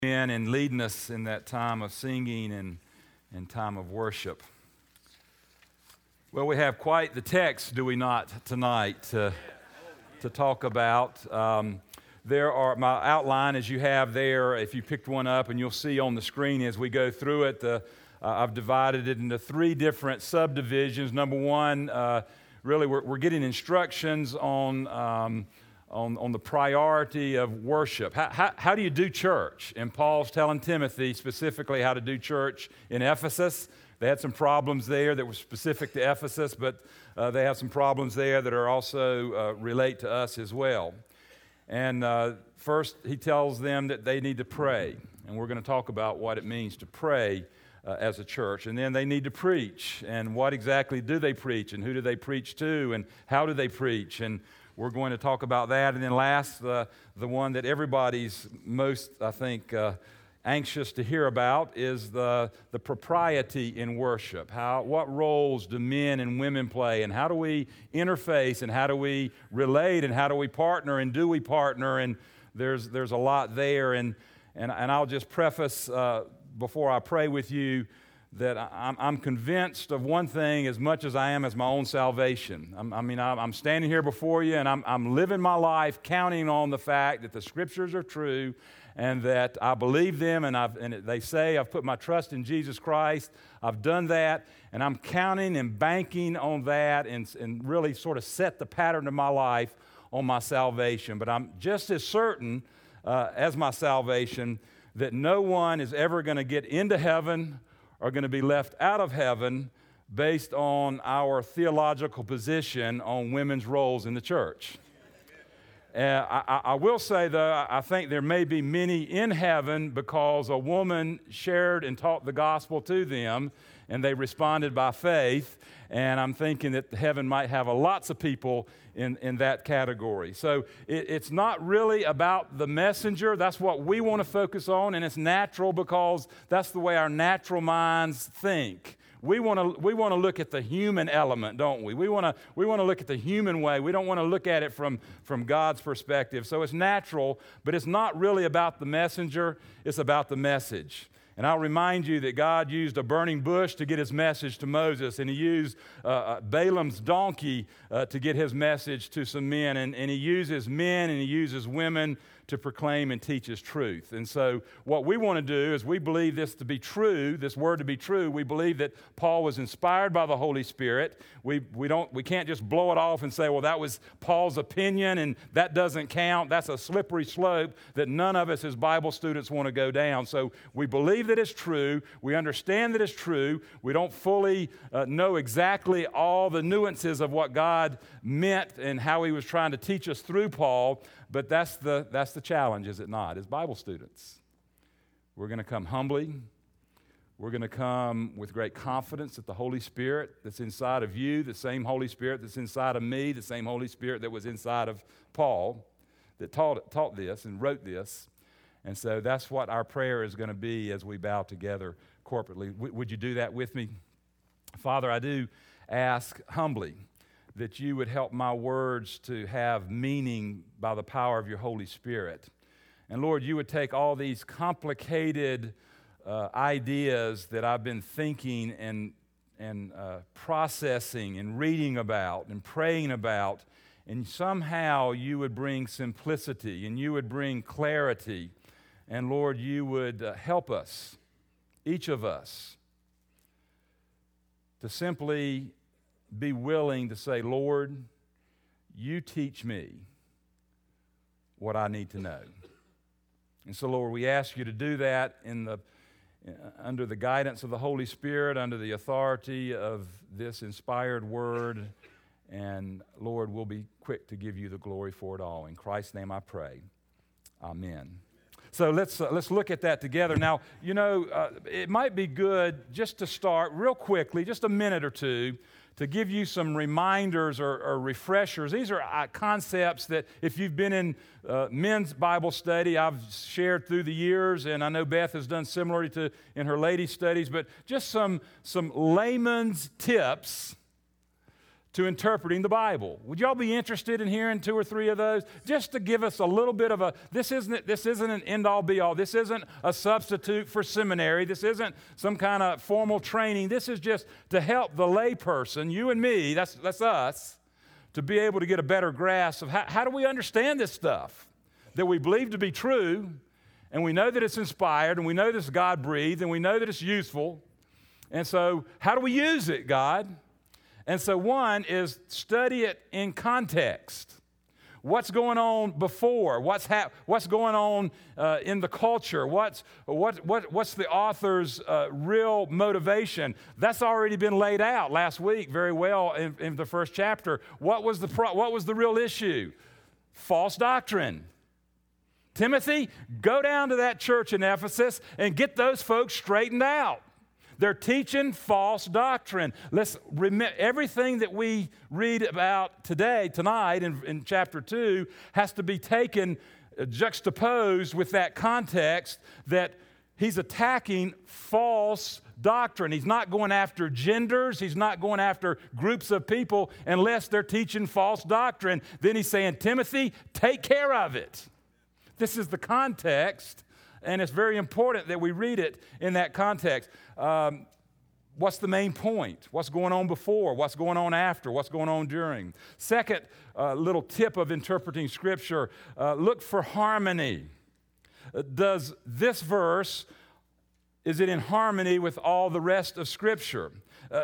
And leading us in that time of singing and time of worship. Well, we have quite the text, do we not, tonight to talk about. There are my outline as you have there, if you picked one up, and you'll see on the screen as we go through it, I've divided it into three different subdivisions. Number one, really we're getting instructions on the priority of worship. How do you do church? And Paul's telling Timothy specifically how to do church in Ephesus. They had some problems there that were specific to Ephesus, but they have some problems there that are also relate to us as well. And first, he tells them that they need to pray. And we're going to talk about what it means to pray as a church. And then they need to preach. And what exactly do they preach? And who do they preach to? And how do they preach? And we're going to talk about that. And then last, the one that everybody's most, I think, anxious to hear about is the propriety in worship. What roles do men and women play? And how do we interface? And how do we relate? And how do we partner? And do we partner? And there's a lot there. And I'll just preface before I pray with you that I'm convinced of one thing as much as I am as my own salvation. I'm standing here before you, and I'm living my life counting on the fact that the Scriptures are true and that I believe them, and they say I've put my trust in Jesus Christ. I've done that, and I'm counting and banking on that and really sort of set the pattern of my life on my salvation. But I'm just as certain as my salvation that no one is ever going to get into heaven are going to be left out of heaven based on our theological position on women's roles in the church. I will say, though, I think there may be many in heaven because a woman shared and taught the gospel to them, and they responded by faith, and I'm thinking that heaven might have lots of people in that category. So it's not really about the messenger. That's what we want to focus on, and it's natural because that's the way our natural minds think. We want to look at the human element, don't we? We want to look at the human way. We don't want to look at it from God's perspective. So it's natural, but it's not really about the messenger. It's about the message. And I'll remind you that God used a burning bush to get his message to Moses, and he used Balaam's donkey to get his message to some men, and he uses men and he uses women to proclaim and teach his truth. And so what we want to do is we believe this to be true, this word to be true. We believe that Paul was inspired by the Holy Spirit. We can't just blow it off and say, well, that was Paul's opinion and that doesn't count. That's a slippery slope that none of us as Bible students want to go down. So we believe that it's true. We understand that it's true. We don't fully know exactly all the nuances of what God meant and how he was trying to teach us through Paul. But that's the challenge, is it not, as Bible students? We're going to come humbly. We're going to come with great confidence that the Holy Spirit that's inside of you, the same Holy Spirit that's inside of me, the same Holy Spirit that was inside of Paul, that taught this and wrote this. And so that's what our prayer is going to be as we bow together corporately. Would you do that with me? Father, I do ask humbly that you would help my words to have meaning by the power of your Holy Spirit. And Lord, you would take all these complicated ideas that I've been thinking and processing and reading about and praying about, and somehow you would bring simplicity and you would bring clarity. And Lord, you would help us, each of us, to simply be willing to say, Lord, you teach me what I need to know. And so, Lord, we ask you to do that under the guidance of the Holy Spirit, under the authority of this inspired word. And, Lord, we'll be quick to give you the glory for it all. In Christ's name I pray. Amen. So let's look at that together. Now, it might be good just to start real quickly, just a minute or two, to give you some reminders or refreshers. These are concepts that if you've been in men's Bible study, I've shared through the years, and I know Beth has done similarly in her ladies' studies, but just some layman's tips to interpreting the Bible. Would y'all be interested in hearing 2 or 3 of those? Just to give us a little bit of this isn't an end-all be-all. This isn't a substitute for seminary. This isn't some kind of formal training. This is just to help the layperson, you and me, that's us, to be able to get a better grasp of how do we understand this stuff that we believe to be true, and we know that it's inspired, and we know that it's God-breathed, and we know that it's useful. And so how do we use it, God? And so one is study it in context. What's going on before? What's going on in the culture? What's the author's real motivation? That's already been laid out last week very well in the first chapter. What was the real issue? False doctrine. Timothy, go down to that church in Ephesus and get those folks straightened out. They're teaching false doctrine. Let's remember, everything that we read about tonight in chapter 2 has to be taken, juxtaposed with that context that he's attacking false doctrine. He's not going after genders. He's not going after groups of people unless they're teaching false doctrine. Then he's saying, Timothy, take care of it. This is the context. And it's very important that we read it in that context. What's the main point? What's going on before? What's going on after? What's going on during? Second little tip of interpreting Scripture, look for harmony. Does this verse, is it in harmony with all the rest of Scripture?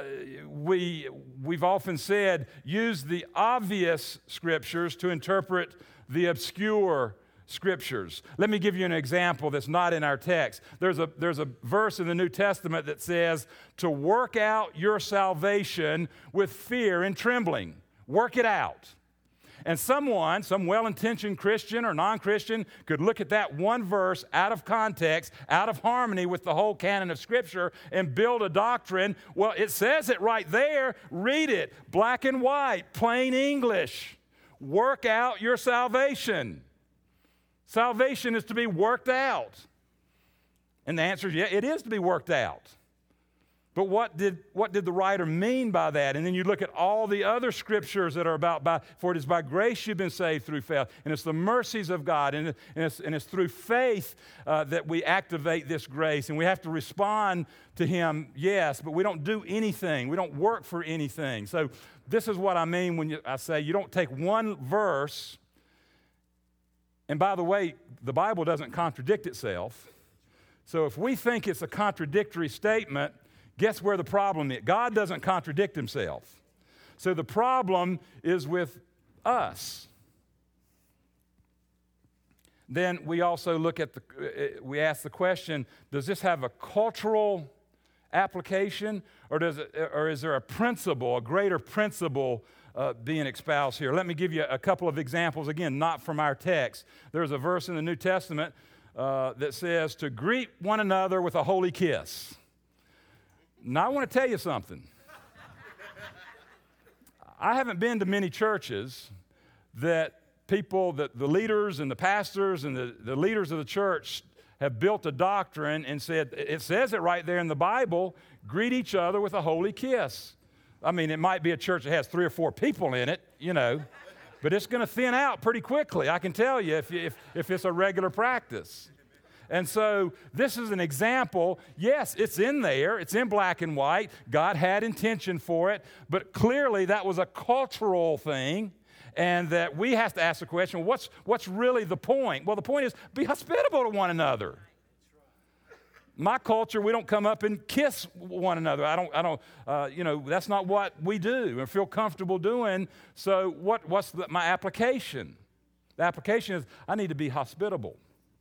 We've often said, use the obvious Scriptures to interpret the obscure Scriptures. Let me give you an example that's not in our text. There's a verse in the New Testament that says to work out your salvation with fear and trembling. Work it out. And some well-intentioned Christian or non-Christian could look at that one verse out of context, out of harmony with the whole canon of Scripture and build a doctrine. Well, it says it right there. Read it. Black and white, plain English. Work out your salvation. Salvation is to be worked out. And the answer is, yeah, it is to be worked out. But what did the writer mean by that? And then you look at all the other Scriptures that are about, for it is by grace you've been saved through faith. And it's the mercies of God. And it's through faith that we activate this grace. And we have to respond to Him, yes, but we don't do anything. We don't work for anything. So this is what I mean when I say you don't take one verse. And by the way, the Bible doesn't contradict itself. So if we think it's a contradictory statement, guess where the problem is? God doesn't contradict Himself. So the problem is with us. Then we also look at we ask the question, does this have a cultural application, or is there a principle, a greater principle being espoused here? Let me give you a couple of examples, again, not from our text. There's a verse in the New Testament that says to greet one another with a holy kiss. Now, I want to tell you something. I haven't been to many churches that the leaders and the pastors and the leaders of the church have built a doctrine and said, it says it right there in the Bible, greet each other with a holy kiss. I mean, it might be a church that has 3 or 4 people in it, but it's going to thin out pretty quickly, I can tell you, if it's a regular practice. And so this is an example. Yes, it's in there. It's in black and white. God had intention for it, but clearly that was a cultural thing, and that we have to ask the question, what's really the point? Well, the point is be hospitable to one another. My culture, we don't come up and kiss one another. I don't. That's not what we do and feel comfortable doing. So what's my application? The application is I need to be hospitable.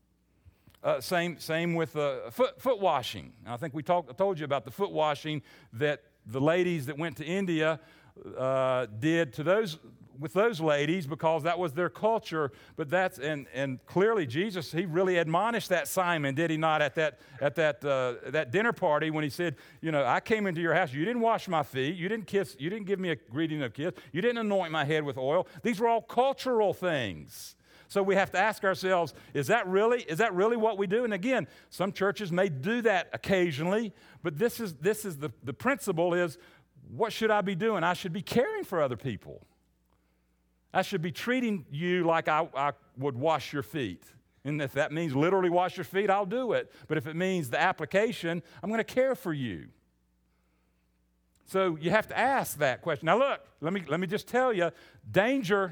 Same with foot washing. I think I told you about the foot washing that the ladies that went to India did to with those ladies because that was their culture. But and clearly Jesus, He really admonished that Simon, did He not, at that dinner party when He said, I came into your house, you didn't wash my feet, you didn't kiss, you didn't give me a greeting of kiss, you didn't anoint my head with oil. These were all cultural things. So we have to ask ourselves, is that really what we do? And again, some churches may do that occasionally, but this is the principle is what should I be doing? I should be caring for other people. I should be treating you like I would wash your feet. And if that means literally wash your feet, I'll do it. But if it means the application, I'm going to care for you. So you have to ask that question. Now look, let me just tell you, danger,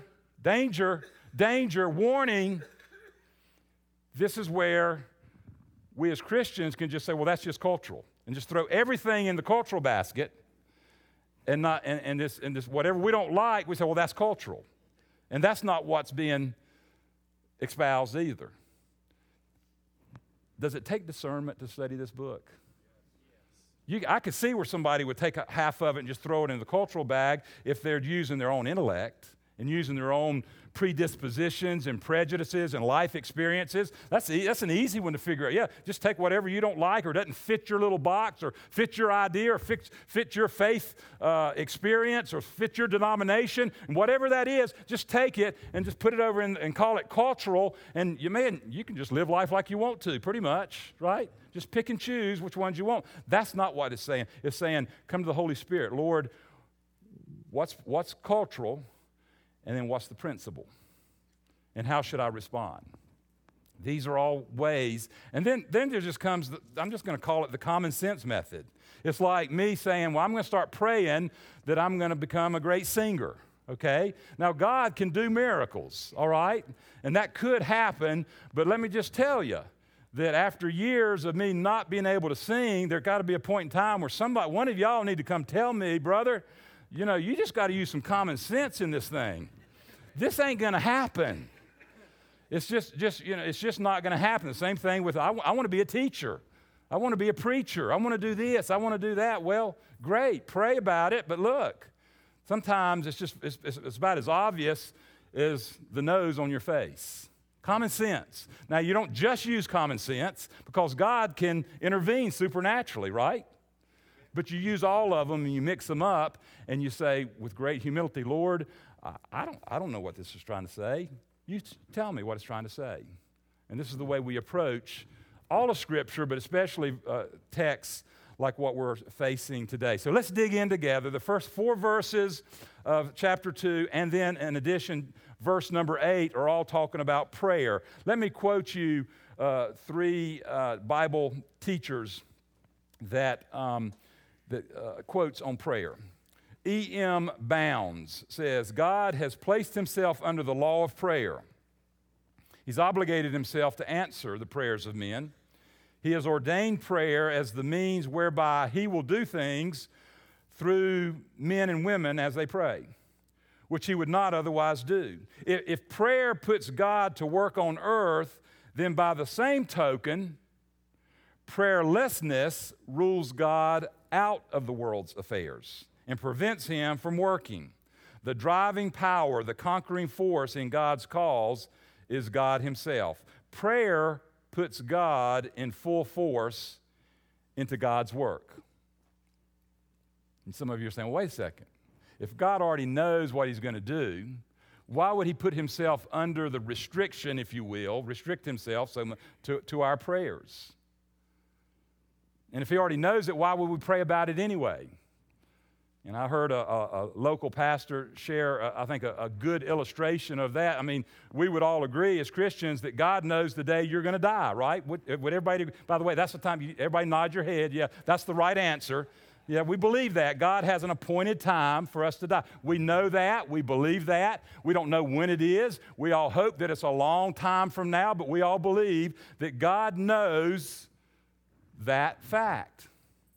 warning. This is where we as Christians can just say, well, that's just cultural, and just throw everything in the cultural basket, and this whatever we don't like, we say, well, that's cultural. And that's not what's being espoused either. Does it take discernment to study this book? I could see where somebody would take half of it and just throw it in the cultural bag if they're using their own intellect and using their own predispositions and prejudices and life experiences. That's an easy one to figure out. Yeah, just take whatever you don't like or doesn't fit your little box or fit your idea or fit your faith experience or fit your denomination. And whatever that is, just take it and just put it over and call it cultural. And you can just live life like you want to, pretty much, right? Just pick and choose which ones you want. That's not what it's saying. It's saying, come to the Holy Spirit. Lord, what's cultural? And then what's the principle? And how should I respond? These are all ways. And then there just comes, I'm just going to call it the common sense method. It's like me saying, well, I'm going to start praying that I'm going to become a great singer, okay? Now, God can do miracles, all right? And that could happen, but let me just tell you that after years of me not being able to sing, there got to be a point in time where one of y'all need to come tell me, brother, you just got to use some common sense in this thing. This ain't going to happen. It's just not going to happen. The same thing with, I want to be a teacher. I want to be a preacher. I want to do this. I want to do that. Well, great. Pray about it. But look, sometimes it's about as obvious as the nose on your face. Common sense. Now, you don't just use common sense because God can intervene supernaturally, right? But you use all of them and you mix them up and you say with great humility, Lord, I don't know what this is trying to say. You tell me what it's trying to say. And this is the way we approach all of Scripture, but especially texts like what we're facing today. So let's dig in together. The first 4 verses of chapter 2 and then in addition, verse number 8 are all talking about prayer. Let me quote you 3 Bible teachers that quotes on prayer. E.M. Bounds says, God has placed himself under the law of prayer. He's obligated himself to answer the prayers of men. He has ordained prayer as the means whereby he will do things through men and women as they pray, which he would not otherwise do. If prayer puts God to work on earth, then by the same token, prayerlessness rules God out of the world's affairs and prevents him from working. The driving power, the conquering force in God's cause is God himself. Prayer puts God in full force into God's work. And some of you are saying, well, wait a second. If God already knows what he's going to do, why would he put himself under the restriction, if you will, restrict himself to our prayers? And if he already knows it, why would we pray about it anyway? And I heard a local pastor share, I think, a good illustration of that. I mean, we would all agree as Christians that God knows the day you're going to die, right? Would everybody, by the way, that's the time everybody nod your head. Yeah, that's the right answer. Yeah, we believe that. God has an appointed time for us to die. We know that. We believe that. We don't know when it is. We all hope that it's a long time from now, but we all believe that God knows that fact.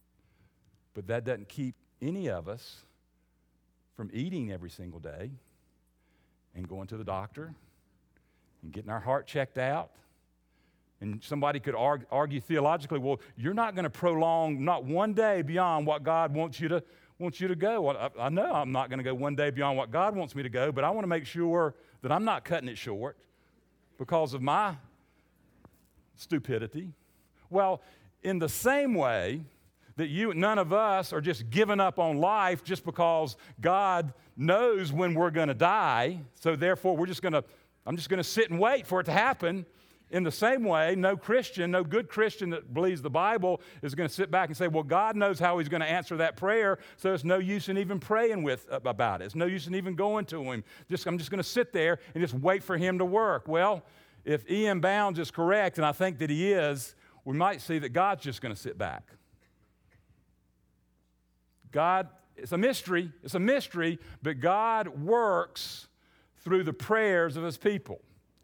But that doesn't keep any of us from eating every single day and going to the doctor and getting our heart checked out. And somebody could argue theologically, well, you're not going to prolong not one day beyond what God wants you to go. Well, I know I'm not going to go one day beyond what God wants me to go, but I want to make sure that I'm not cutting it short because of my stupidity. Well, in the same way that none of us are just giving up on life just because God knows when we're going to die, so therefore I'm just going to sit and wait for it to happen. In the same way, no Christian, no good Christian that believes the Bible is going to sit back and say, well, God knows how he's going to answer that prayer, so it's no use in even praying about it. It's no use in even going to him. I'm just going to sit there and just wait for him to work. Well, if E.M. Bounds is correct, and I think that he is, we might see that God's just going to sit back. God, it's a mystery, but God works through the prayers of his people.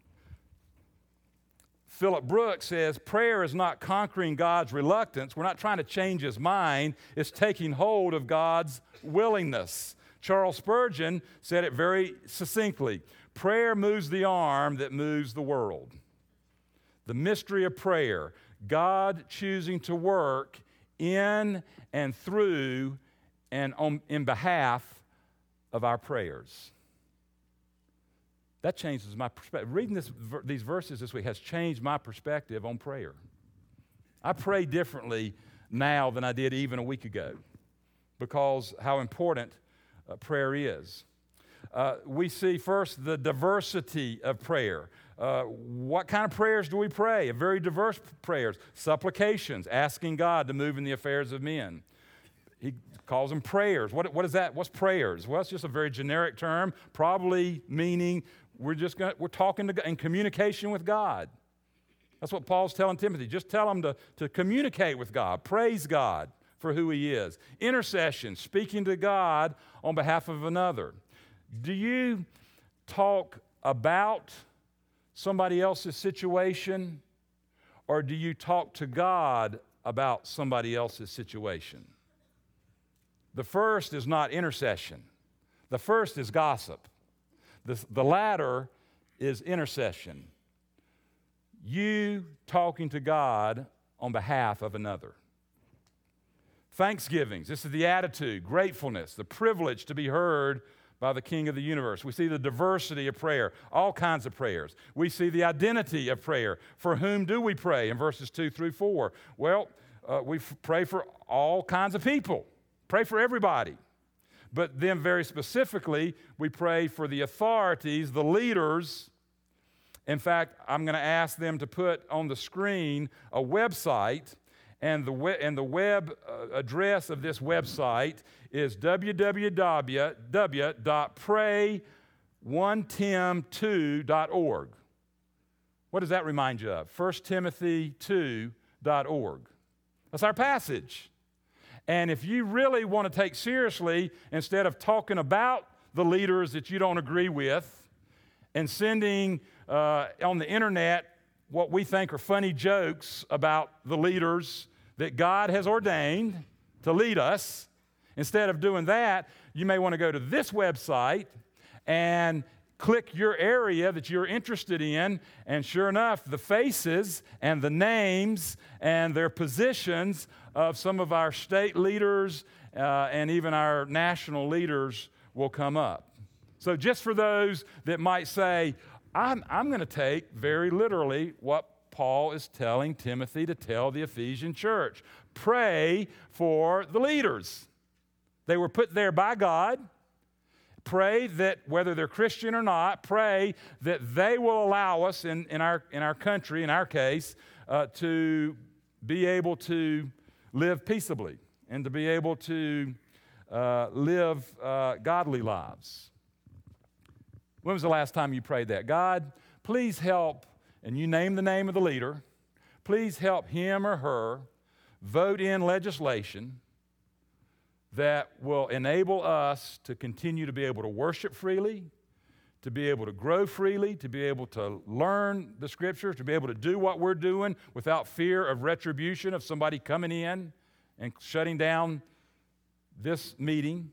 Philip Brooks says, prayer is not conquering God's reluctance. We're not trying to change his mind. It's taking hold of God's willingness. Charles Spurgeon said it very succinctly. Prayer moves the arm that moves the world. The mystery of prayer, God choosing to work in and through and in behalf of our prayers. That changes my perspective. Reading these verses this week has changed my perspective on prayer. I pray differently now than I did even a week ago because how important prayer is. We see first the diversity of prayer. What kind of prayers do we pray? Very diverse prayers. Supplications, asking God to move in the affairs of men. He calls them prayers. What is that? What's prayers? Well, it's just a very generic term, probably meaning we're talking to God, in communication with God. That's what Paul's telling Timothy. Just tell him to communicate with God, praise God for who he is. Intercession, speaking to God on behalf of another. Do you talk about somebody else's situation, or do you talk to God about somebody else's situation? The first is not intercession. The first is gossip. The latter is intercession. You talking to God on behalf of another. Thanksgivings, this is the attitude, gratefulness, the privilege to be heard by the King of the universe. We see the diversity of prayer, all kinds of prayers. We see the identity of prayer. For whom do we pray in verses 2 through 4? Well, we pray for all kinds of people. Pray for everybody. But then very specifically, we pray for the authorities, the leaders. In fact, I'm going to ask them to put on the screen a website, and the web address of this website is www.pray1tim2.org. What does that remind you of? 1timothy2.org. That's our passage. And if you really want to take seriously, instead of talking about the leaders that you don't agree with and sending on the internet what we think are funny jokes about the leaders that God has ordained to lead us, instead of doing that, you may want to go to this website and click your area that you're interested in, and sure enough, the faces and the names and their positions of some of our state leaders and even our national leaders will come up. So just for those that might say, I'm going to take very literally what Paul is telling Timothy to tell the Ephesian church. Pray for the leaders. They were put there by God. Pray that whether they're Christian or not, pray that they will allow us in our country, in our case, to be able to live peaceably and to be able to live godly lives. When was the last time you prayed that? God, please help, and you name the name of the leader, please help him or her vote in legislation that will enable us to continue to be able to worship freely, to be able to grow freely, to be able to learn the Scriptures, to be able to do what we're doing without fear of retribution, of somebody coming in and shutting down this meeting.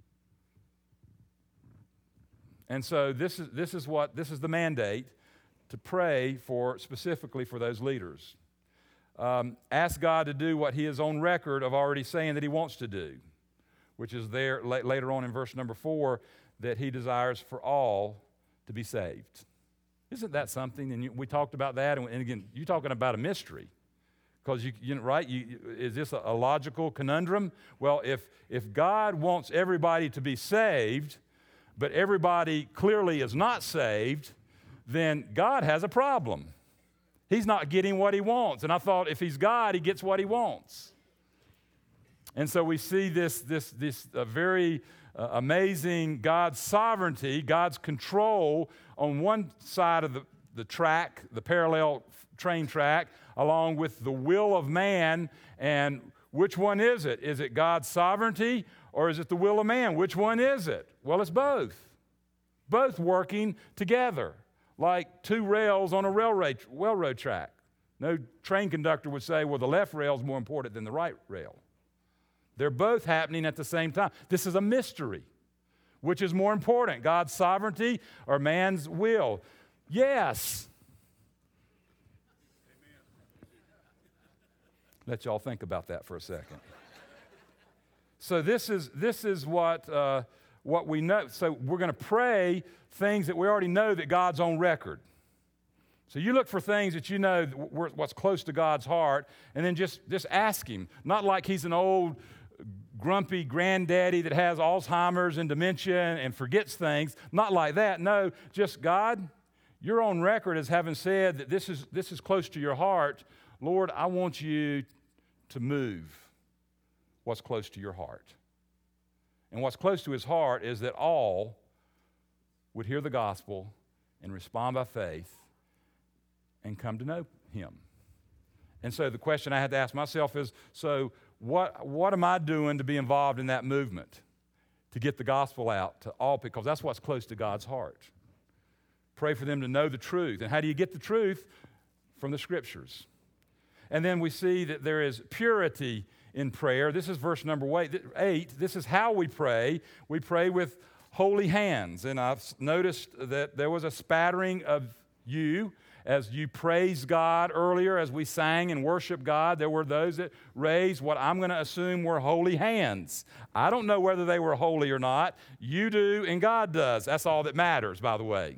And so this is the mandate, to pray for specifically for those leaders. Ask God to do what He is on record of already saying that He wants to do, which is there later on in verse number 4, that He desires for all to be saved. Isn't that something? And we talked about that, and again, you're talking about a mystery. Because is this a logical conundrum? Well, if God wants everybody to be saved, but everybody clearly is not saved, then God has a problem. He's not getting what he wants. And I thought if he's God, he gets what he wants. And so we see this very amazing God's sovereignty, God's control on one side of the track, the parallel train track, along with the will of man. And which one is it? Is it God's sovereignty or is it the will of man? Which one is it? Well, it's both. Both working together like two rails on a railroad track. No train conductor would say, well, the left rail is more important than the right rail. They're both happening at the same time. This is a mystery. Which is more important, God's sovereignty or man's will? Yes. Let y'all think about that for a second. So this is what we know. So we're going to pray things that we already know that God's on record. So you look for things that you know what's close to God's heart, and then just ask Him. Not like He's an old grumpy granddaddy that has Alzheimer's and dementia and forgets things. Not like that. No, just God, you're on record as having said that this is close to your heart. Lord, I want you to move what's close to your heart. And what's close to His heart is that all would hear the gospel and respond by faith and come to know Him. And so the question I had to ask myself is, so what am I doing to be involved in that movement, to get the gospel out to all people? Because that's what's close to God's heart. Pray for them to know the truth. And how do you get the truth? From the Scriptures. And then we see that there is purity in prayer. This is verse number 8. This is how we pray. We pray with holy hands. And I've noticed that there was a spattering of you as you praised God earlier, as we sang and worshiped God. There were those that raised what I'm going to assume were holy hands. I don't know whether they were holy or not. You do and God does. That's all that matters, by the way.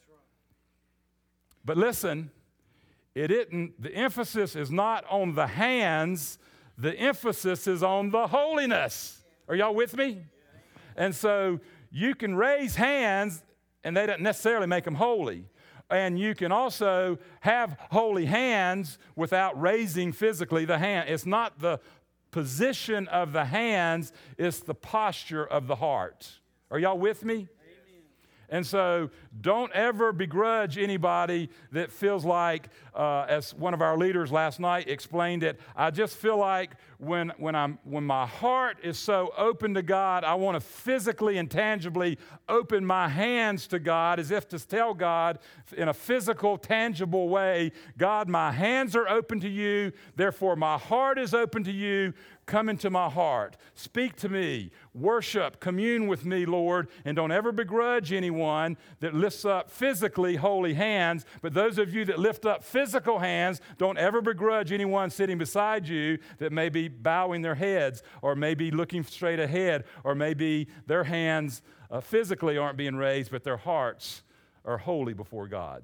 But listen, the emphasis is not on the hands. The emphasis is on the holiness. Are y'all with me? And so you can raise hands, and they don't necessarily make them holy. And you can also have holy hands without raising physically the hand. It's not the position of the hands, it's the posture of the heart. Are y'all with me? And so don't ever begrudge anybody that feels like, as one of our leaders last night explained it, I just feel like when my heart is so open to God, I want to physically and tangibly open my hands to God as if to tell God in a physical, tangible way, God, my hands are open to you, therefore my heart is open to you. Come into my heart. Speak to me. Worship. Commune with me, Lord. And don't ever begrudge anyone that lifts up physically holy hands. But those of you that lift up physical hands, don't ever begrudge anyone sitting beside you that may be bowing their heads or maybe looking straight ahead or maybe their hands physically aren't being raised, but their hearts are holy before God.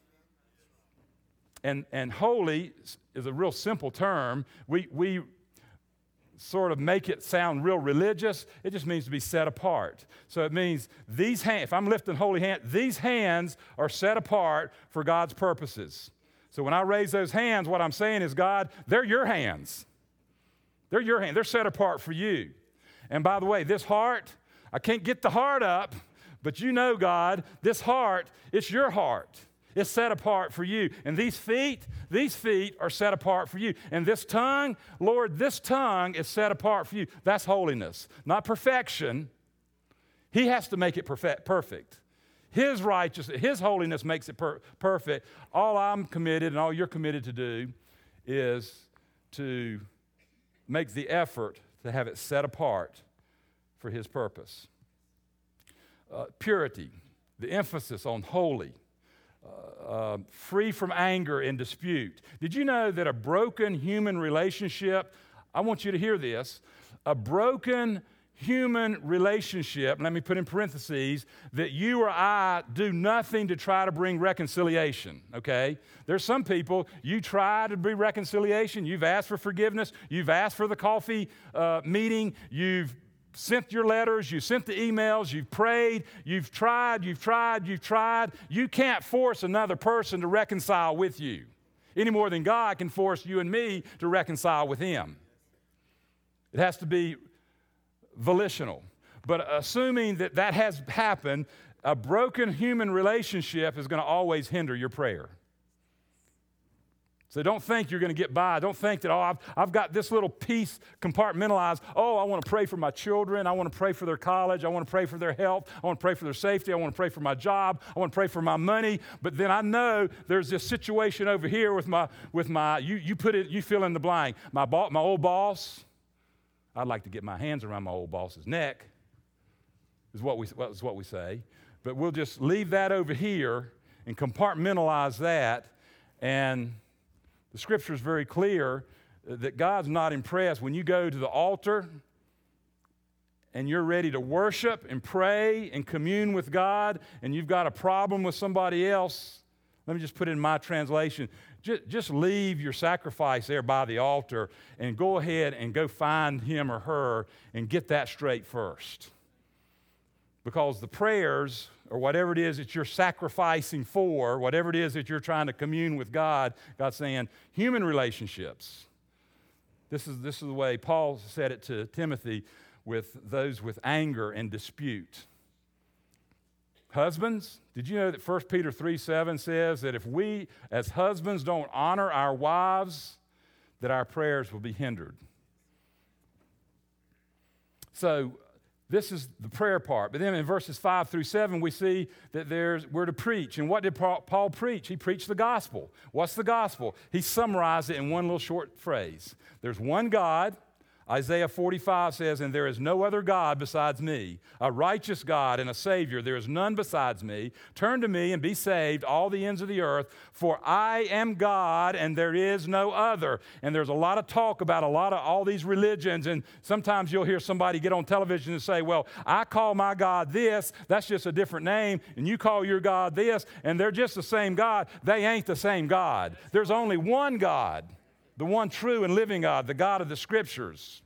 And holy is a real simple term. We sort of make it sound real religious. It just means to be set apart. So it means these hands, if I'm lifting holy hands, these hands are set apart for God's purposes. So when I raise those hands, what I'm saying is, God, they're your hands. They're your hands. They're set apart for you. And by the way, this heart, I can't get the heart up, but you know, God, this heart, it's your heart. It's set apart for you. And these feet are set apart for you. And this tongue, Lord, this tongue is set apart for you. That's holiness, not perfection. He has to make it perfect. His righteousness, His holiness makes it perfect. All I'm committed and all you're committed to do is to make the effort to have it set apart for His purpose. Purity, the emphasis on holy. Free from anger and dispute. Did you know that a broken human relationship, I want you to hear this, a broken human relationship, let me put in parentheses, that you or I do nothing to try to bring reconciliation, okay? There's some people, you try to bring reconciliation, you've asked for forgiveness, you've asked for the coffee meeting, you've sent your letters, you sent the emails, you've prayed, you've tried. You can't force another person to reconcile with you. any more than God can force you and me to reconcile with him. It has to be volitional. But assuming that that has happened, a broken human relationship is going to always hinder your prayer. So don't think you're going to get by. Don't think that, I've got this little piece compartmentalized. I want to pray for my children. I want to pray for their college. I want to pray for their health. I want to pray for their safety. I want to pray for my job. I want to pray for my money. But then I know there's this situation over here with my you put it, you fill in the blank. My old boss. I'd like to get my hands around my old boss's neck, is what we say. But we'll just leave that over here and compartmentalize that. And the scripture is very clear that God's not impressed when you go to the altar and you're ready to worship and pray and commune with God, and you've got a problem with somebody else. Let me just put it in my translation. Just leave your sacrifice there by the altar and go ahead and go find him or her and get that straight first. Because the prayers, or whatever it is that you're sacrificing for, whatever it is that you're trying to commune with God, God's saying, human relationships. This is the way Paul said it to Timothy with those with anger and dispute. Husbands, did you know that 1 Peter 3:7 says that if we as husbands don't honor our wives, that our prayers will be hindered? So this is the prayer part. But then in verses 5 through 7, we see that we're to preach. And what did Paul preach? He preached the gospel. What's the gospel? He summarized it in one little short phrase. There's one God. Isaiah 45 says, and there is no other God besides me, a righteous God and a Savior. There is none besides me. Turn to me and be saved, all the ends of the earth, for I am God and there is no other. And there's a lot of talk about all these religions, and sometimes you'll hear somebody get on television and say, well, I call my God this, that's just a different name, and you call your God this, and they're just the same God. They ain't the same God. There's only one God. The one true and living God, the God of the Scriptures.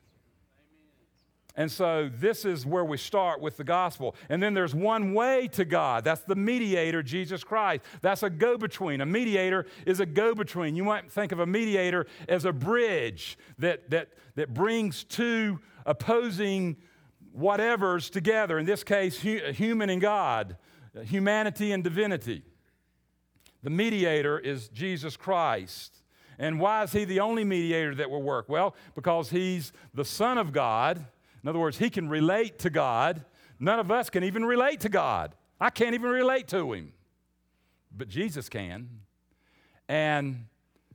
And so this is where we start with the gospel. And then there's one way to God. That's the mediator, Jesus Christ. That's a go-between. A mediator is a go-between. You might think of a mediator as a bridge that brings two opposing whatevers together. In this case, human and God, humanity and divinity. The mediator is Jesus Christ. And why is he the only mediator that will work? Well, because he's the Son of God. In other words, he can relate to God. None of us can even relate to God. I can't even relate to him. But Jesus can. And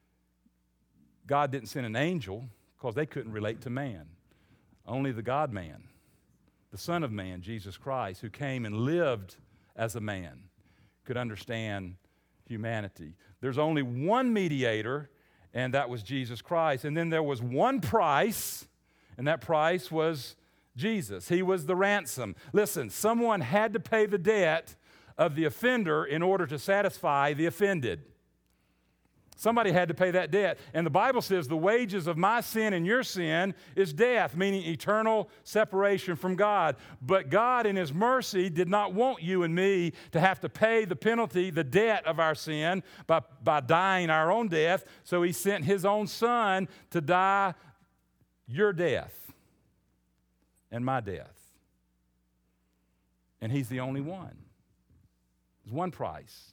God didn't send an angel because they couldn't relate to man. Only the God-man, the Son of Man, Jesus Christ, who came and lived as a man, could understand humanity. There's only one mediator, and that was Jesus Christ. And then there was one price, and that price was Jesus. He was the ransom. Listen, someone had to pay the debt of the offender in order to satisfy the offended. Somebody had to pay that debt. And the Bible says the wages of my sin and your sin is death, meaning eternal separation from God. But God in his mercy did not want you and me to have to pay the penalty, the debt of our sin by dying our own death. So he sent his own Son to die your death and my death. And he's the only one. There's one price.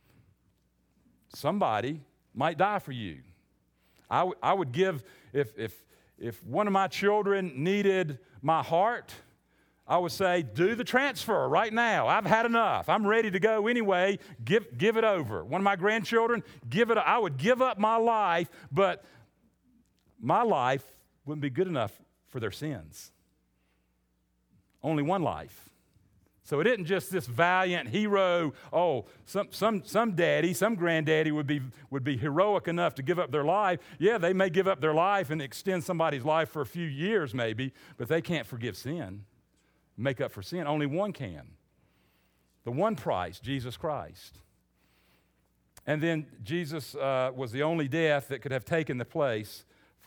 Somebody might die for you. I would give, if one of my children needed my heart, I would say, do the transfer right now. I've had enough. I'm ready to go anyway. Give it over. One of my grandchildren, I would give up my life, but my life wouldn't be good enough for their sins. Only one life. So it isn't just this valiant hero. Oh, some daddy, some granddaddy would be heroic enough to give up their life. Yeah, they may give up their life and extend somebody's life for a few years maybe, but they can't forgive sin, make up for sin. Only one can. The one price, Jesus Christ. And then Jesus was the only death that could have taken the place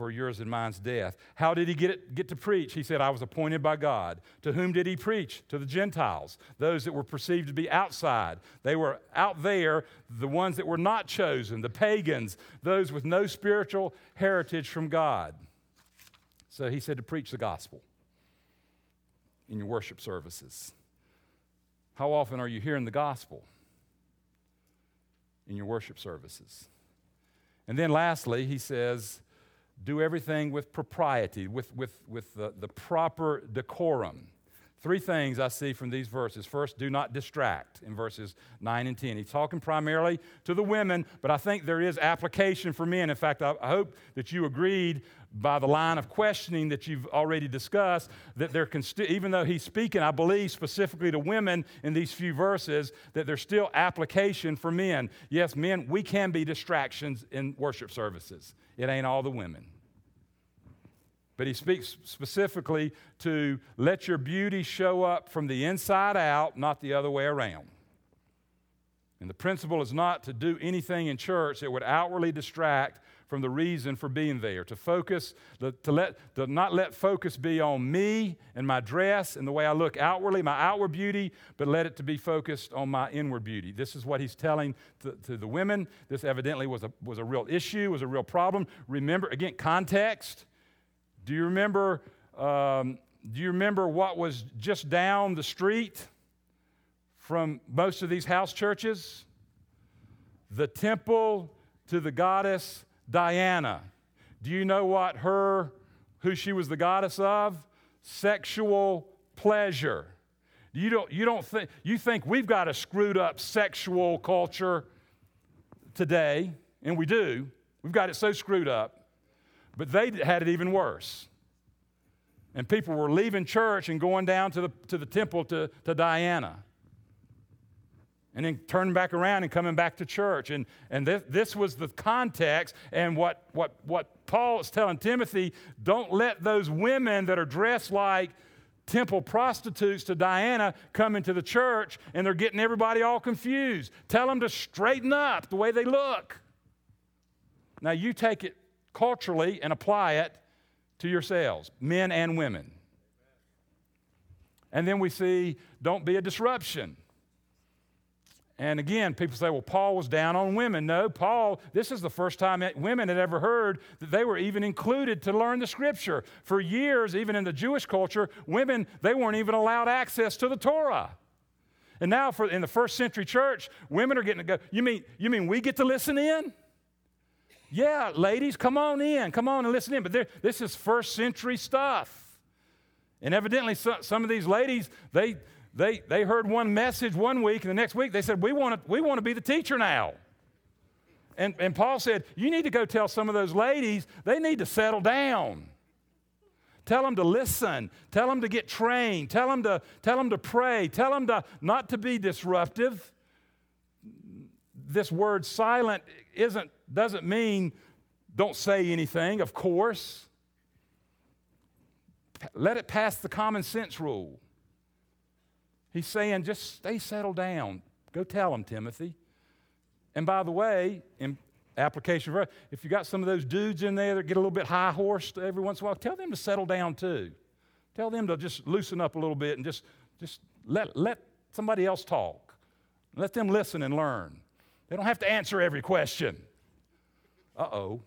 for yours and mine's death. How did he get to preach? He said, I was appointed by God. To whom did he preach? To the Gentiles, those that were perceived to be outside. They were out there, the ones that were not chosen, the pagans, those with no spiritual heritage from God. So he said to preach the gospel in your worship services. How often are you hearing the gospel in your worship services? And then lastly, he says, do everything with propriety, with the proper decorum. 3 things I see from these verses. First, do not distract in verses 9 and 10. He's talking primarily to the women, but I think there is application for men. In fact, I hope that you agreed by the line of questioning that you've already discussed, that there can even though he's speaking, I believe, specifically to women in these few verses, that there's still application for men. Yes, men, we can be distractions in worship services. It ain't all the women. But he speaks specifically to let your beauty show up from the inside out, not the other way around. And the principle is not to do anything in church that would outwardly distract from the reason for being there. To focus, to not let focus be on me and my dress and the way I look outwardly, my outward beauty, but let it to be focused on my inward beauty. This is what he's telling to the women. This evidently was a real issue, was a real problem. Remember, again, context. Do you remember what was just down the street from most of these house churches? The temple to the goddess Diana. Do you know who she was the goddess of? Sexual pleasure. You think we've got a screwed up sexual culture today, and we do. We've got it so screwed up. But they had it even worse. And people were leaving church and going down to the temple to Diana. And then turning back around and coming back to church. And this was the context. And what Paul is telling Timothy, don't let those women that are dressed like temple prostitutes to Diana come into the church and they're getting everybody all confused. Tell them to straighten up the way they look. Now you take it culturally and apply it to yourselves, men and women. And then we see, don't be a disruption. And again, people say, well, Paul was down on women. No, this is the first time women had ever heard that they were even included to learn the Scripture. For years, even in the Jewish culture, women, they weren't even allowed access to the Torah. And now in the first century church, women are getting to go, you mean we get to listen in? Yeah, ladies, come on in. Come on and listen in. But this is first century stuff. And evidently, some of these ladies, they heard one message one week, and the next week they said, we want to be the teacher now. And Paul said, you need to go tell some of those ladies they need to settle down. Tell them to listen. Tell them to get trained. Tell them to pray. Tell them not to be disruptive. This word silent doesn't mean don't say anything, of course. Let it pass the common sense rule. He's saying just stay settled down. Go tell them, Timothy. And by the way, in application, if you got some of those dudes in there that get a little bit high-horsed every once in a while, tell them to settle down too. Tell them to just loosen up a little bit and just let somebody else talk. Let them listen and learn. They don't have to answer every question. Uh-oh.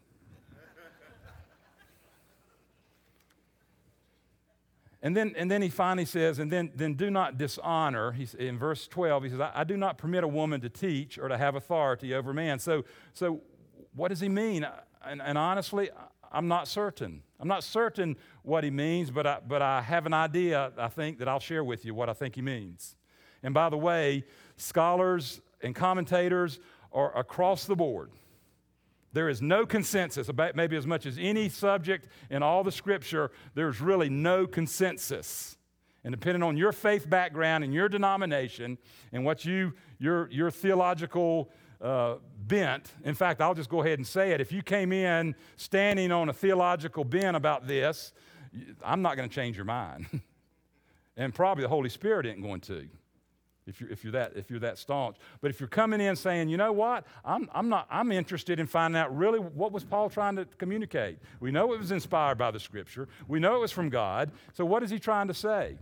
And then he finally says, and then do not dishonor. In verse 12, he says, I do not permit a woman to teach or to have authority over man. So what does he mean? And honestly, I'm not certain. I'm not certain what he means, but I have an idea, I think, that I'll share with you what I think he means. And by the way, scholars and commentators are across the board. There is no consensus about maybe as much as any subject in all the Scripture. There's really no consensus. And depending on your faith background and your denomination and what your theological bent, in fact, I'll just go ahead and say it. If you came in standing on a theological bent about this, I'm not going to change your mind. And probably the Holy Spirit isn't going to. if you're that staunch. But if you're coming in saying, you know what, I'm interested in finding out really what was Paul trying to communicate. We know it was inspired by the Scripture. We know it was from God. So what is he trying to say?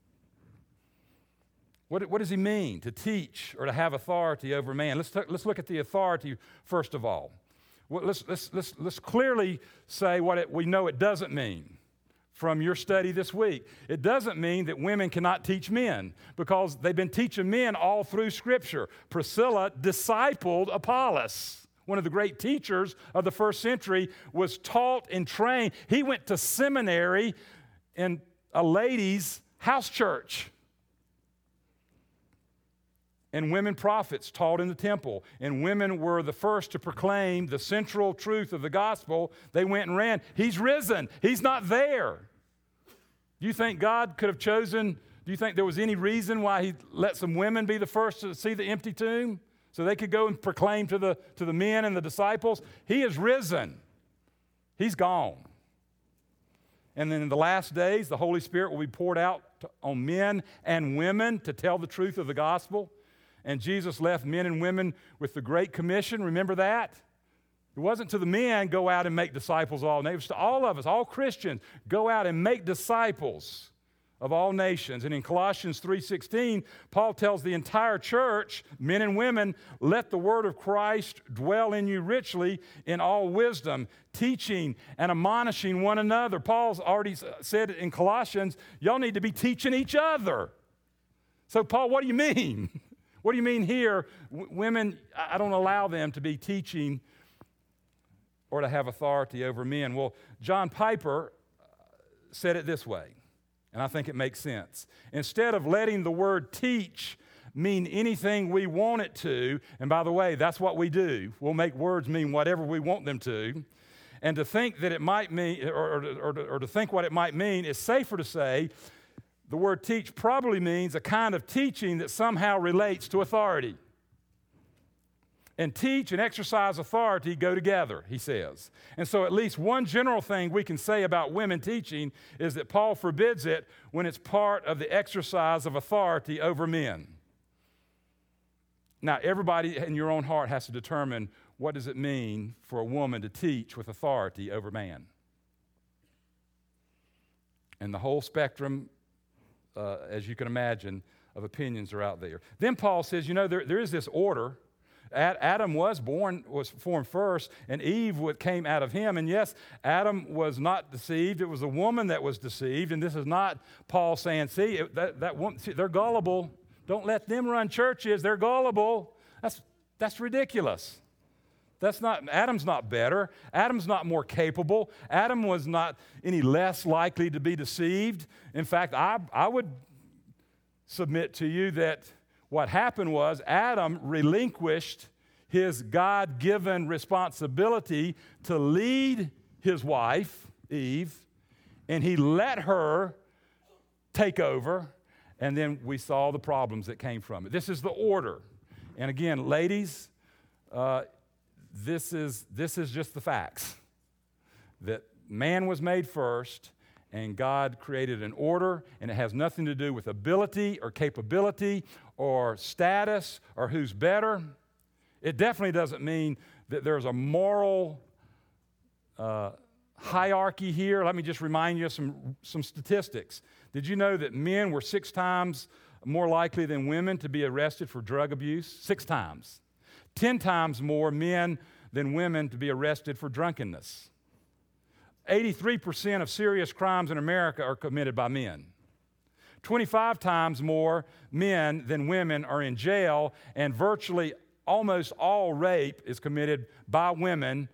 What does he mean to teach or to have authority over man? Let's look at the authority first of all. Well, let's clearly say what we know it doesn't mean from your study this week. It doesn't mean that women cannot teach men, because they've been teaching men all through Scripture. Priscilla discipled Apollos, one of the great teachers of the first century, was taught and trained. He went to seminary in a ladies' house church. And women prophets taught in the temple. And women were the first to proclaim the central truth of the gospel. They went and ran. He's risen. He's not there. Do you think God could have chosen, do you think there was any reason why he let some women be the first to see the empty tomb? So they could go and proclaim to the men and the disciples? He is risen. He's gone. And then in the last days, the Holy Spirit will be poured out on men and women to tell the truth of the gospel. And Jesus left men and women with the Great Commission. Remember that? It wasn't to the men, go out and make disciples of all nations. It was to all of us, all Christians, go out and make disciples of all nations. And in Colossians 3:16, Paul tells the entire church, men and women, let the word of Christ dwell in you richly in all wisdom, teaching and admonishing one another. Paul's already said in Colossians, y'all need to be teaching each other. So Paul, what do you mean? What do you mean here, women, I don't allow them to be teaching or to have authority over men? Well, John Piper said it this way, and I think it makes sense. Instead of letting the word teach mean anything we want it to, and by the way, that's what we do. We'll make words mean whatever we want them to. And to think that it might mean, or to think what it might mean, is safer to say the word teach probably means a kind of teaching that somehow relates to authority. And teach and exercise authority go together, he says. And so at least one general thing we can say about women teaching is that Paul forbids it when it's part of the exercise of authority over men. Now, everybody in your own heart has to determine, what does it mean for a woman to teach with authority over man? And the whole spectrum, as you can imagine, of opinions are out there. Then Paul says, there is this order. Adam was formed first, and Eve came out of him. And yes, Adam was not deceived. It was a woman that was deceived. And this is not Paul saying, that woman, they're gullible. Don't let them run churches. They're gullible. That's ridiculous. Adam's not better. Adam's not more capable. Adam was not any less likely to be deceived. In fact, I would submit to you that what happened was Adam relinquished his God-given responsibility to lead his wife, Eve, and he let her take over, and then we saw the problems that came from it. This is the order. And again, ladies, this is just the facts, that man was made first, and God created an order, and it has nothing to do with ability or capability or status or who's better. It definitely doesn't mean that there's a moral hierarchy here. Let me just remind you of some statistics. Did you know that men were 6 times more likely than women to be arrested for drug abuse? 6 times. 10 times more men than women to be arrested for drunkenness. 83% of serious crimes in America are committed by men. 25 times more men than women are in jail, and virtually almost all rape is committed by women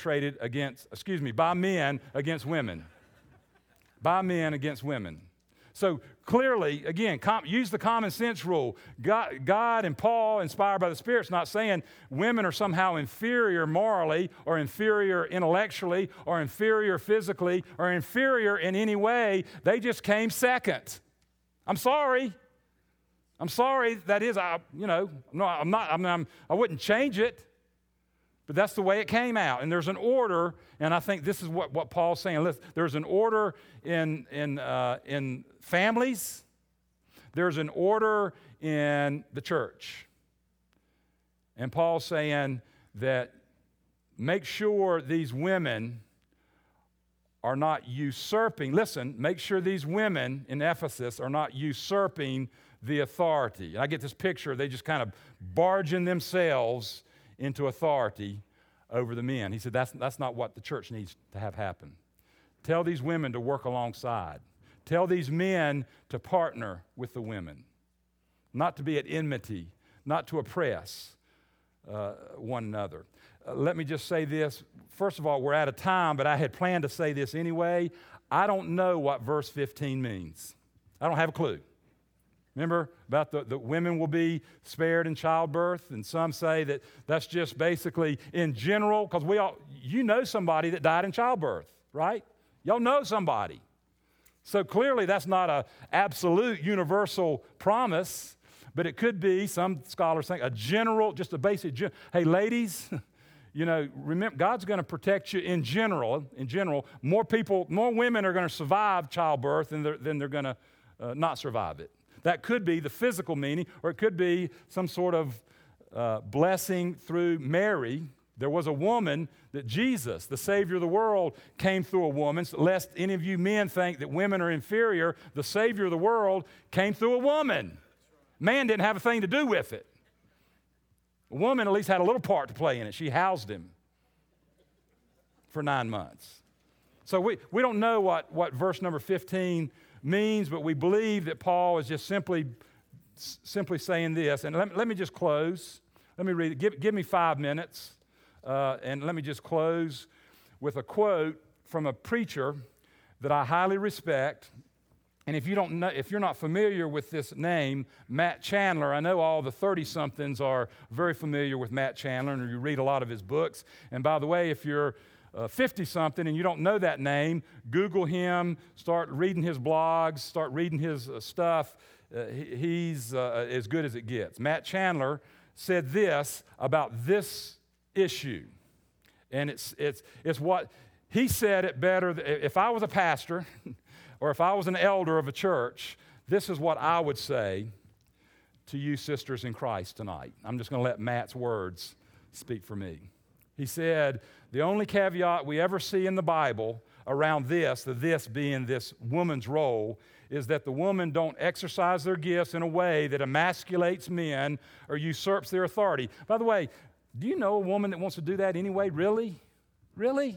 by men against women. By men against women. So clearly, again, use the common sense rule. God and Paul, inspired by the Spirit, is not saying women are somehow inferior morally or inferior intellectually or inferior physically or inferior in any way. They just came second. I'm sorry. That is, I wouldn't change it. But that's the way it came out. And there's an order, and I think this is what Paul's saying. Listen, there's an order in families. There's an order in the church. And Paul's saying that make sure these women are not usurping. Listen, make sure these women in Ephesus are not usurping the authority. And I get this picture, they just kind of barging themselves into authority over the men. He said that's not what the church needs to have happen. Tell these women to work alongside. Tell these men to partner with the women, not to be at enmity, not to oppress one another. Let me just say this. First of all, we're out of time, but I had planned to say this anyway. I don't know what verse 15 means. I don't have a clue. Remember about the women will be spared in childbirth, and some say that that's just basically in general, because you know somebody that died in childbirth, right? Y'all know somebody. So clearly that's not an absolute universal promise, but it could be, some scholars think, a general, just a basic, hey ladies, you know, remember, God's going to protect you in general. More women are going to survive childbirth than they're going to not survive it. That could be the physical meaning, or it could be some sort of blessing through Mary. There was a woman that Jesus, the Savior of the world, came through a woman. So lest any of you men think that women are inferior, the Savior of the world came through a woman. Man didn't have a thing to do with it. A woman at least had a little part to play in it. She housed him for 9 months. So we don't know what verse number 15 means, but we believe that Paul is just simply saying this. And let me just close. Let me read it. Give me 5 minutes, and let me just close with a quote from a preacher that I highly respect. And if you're not familiar with this name, Matt Chandler, I know all the 30-somethings are very familiar with Matt Chandler, and you read a lot of his books. And by the way, if you're 50-something and you don't know that name, Google him, start reading his blogs, start reading his stuff. He's as good as it gets. Matt Chandler said this about this issue, and it's what he said it better. If I was a pastor or if I was an elder of a church, this is what I would say to you sisters in Christ tonight. I'm just going to let Matt's words speak for me. He said, the only caveat we ever see in the Bible around this, the this being this woman's role, is that the woman don't exercise their gifts in a way that emasculates men or usurps their authority. By the way, do you know a woman that wants to do that anyway? Really? Really?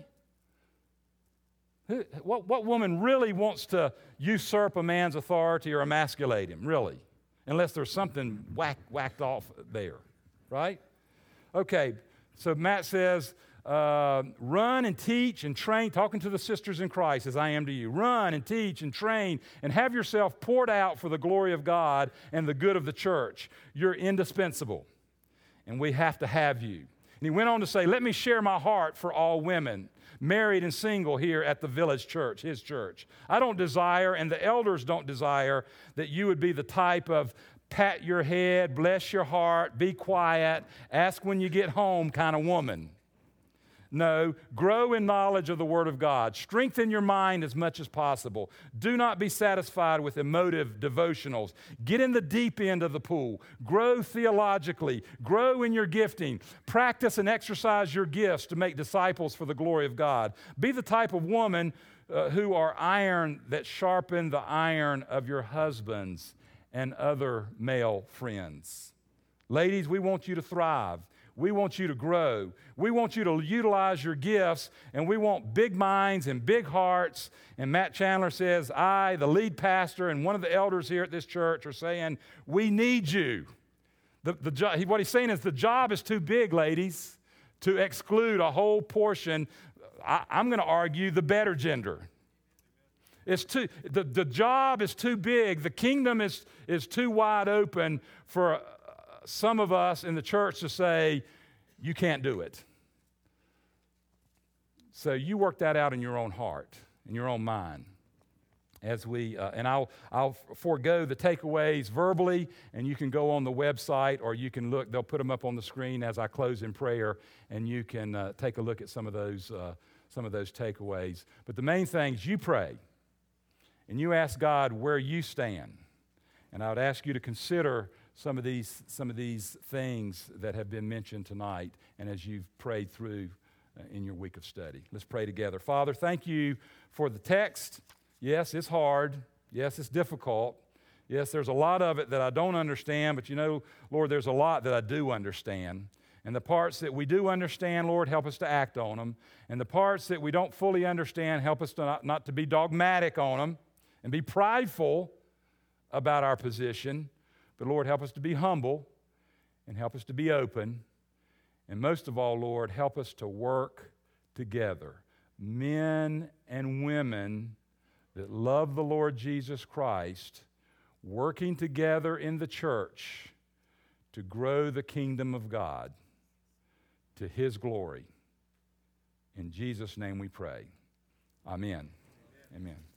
What woman really wants to usurp a man's authority or emasculate him, really? Unless there's something whacked off there, right? Okay, so Matt says, run and teach and train, talking to the sisters in Christ as I am to you. Run and teach and train and have yourself poured out for the glory of God and the good of the church. You're indispensable, and we have to have you. And he went on to say, let me share my heart for all women, married and single here at the Village Church, his church. I don't desire, and the elders don't desire, that you would be the type of pat your head, bless your heart, be quiet, ask when you get home kind of woman. No, grow in knowledge of the Word of God. Strengthen your mind as much as possible. Do not be satisfied with emotive devotionals. Get in the deep end of the pool. Grow theologically. Grow in your gifting. Practice and exercise your gifts to make disciples for the glory of God. Be the type of woman who are iron that sharpen the iron of your husbands and other male friends. Ladies, we want you to thrive. We want you to grow. We want you to utilize your gifts, and we want big minds and big hearts. And Matt Chandler says, I, the lead pastor, and one of the elders here at this church are saying, we need you. What he's saying is the job is too big, ladies, to exclude a whole portion. I'm going to argue the better gender. The job is too big. The kingdom is too wide open for some of us in the church to say, you can't do it. So you work that out in your own heart, in your own mind. As we, and I'll forego the takeaways verbally, and you can go on the website, or you can look, they'll put them up on the screen as I close in prayer, and you can take a look at some of those takeaways. But the main thing is you pray, and you ask God where you stand. And I would ask you to consider some of these things that have been mentioned tonight and as you've prayed through in your week of study. Let's pray together. Father, thank you for the text. Yes, it's hard. Yes, it's difficult. Yes, there's a lot of it that I don't understand, but you know, Lord, there's a lot that I do understand. And the parts that we do understand, Lord, help us to act on them. And the parts that we don't fully understand, help us to not to be dogmatic on them and be prideful about our position. But Lord, help us to be humble and help us to be open. And most of all, Lord, help us to work together. Men and women that love the Lord Jesus Christ, working together in the church to grow the kingdom of God to His glory. In Jesus' name we pray. Amen. Amen.